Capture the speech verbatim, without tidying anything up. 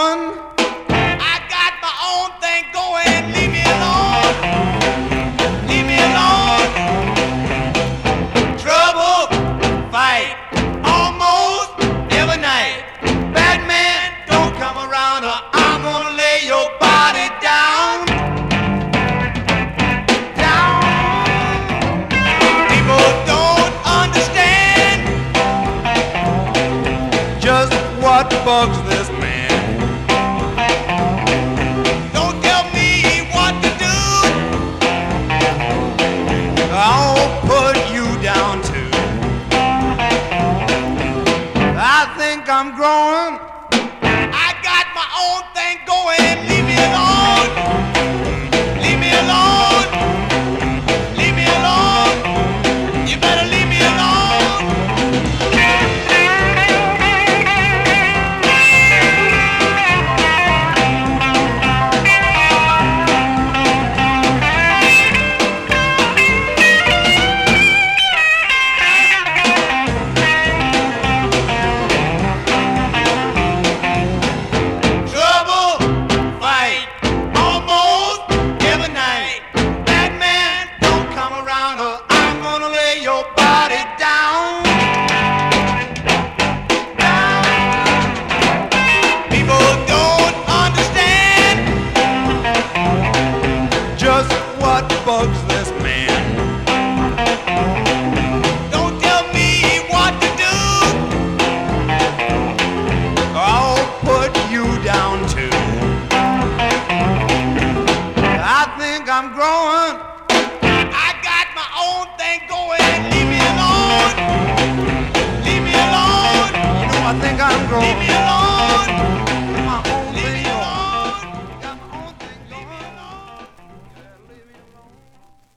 growing. I got my own thing going. Leave me alone. Leave me alone. Trouble, fight, almost every night. Bad man, don't come around or I'm gonna lay your body down. Down. People don't understand just what bugs this man. Don't tell me what to do. I'll put you down too. I think I'm growing. I got my own thing going. Leave me alone. Leave me alone. Leave me alone. You better leave me alone. Trouble, fight, almost every night. Bad man, don't come around or I'm gonna lay your body down. Down. People don't understand just what bugs this man. Don't tell me what to do. I'll put you down too. I think I'm growing. I got my own thing going. Leave me alone. Leave me alone. You know I think I'm growing.